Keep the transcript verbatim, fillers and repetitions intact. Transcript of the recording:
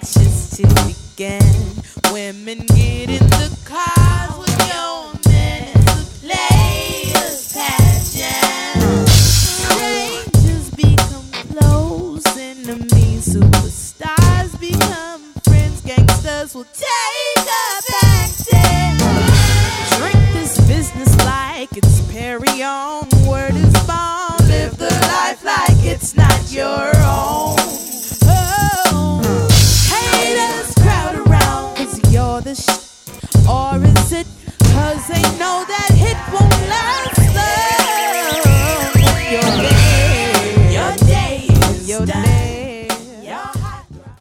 just to begin. Women get in the cars with your men to play a pageant. Strangers become close enemies, superstars become friends, gangsters will take a back seat. Drink this business like it's Perry on. Word is born, live the life like it's not your own. Oh, haters crowd around cause you're the shit, or is it cause they know that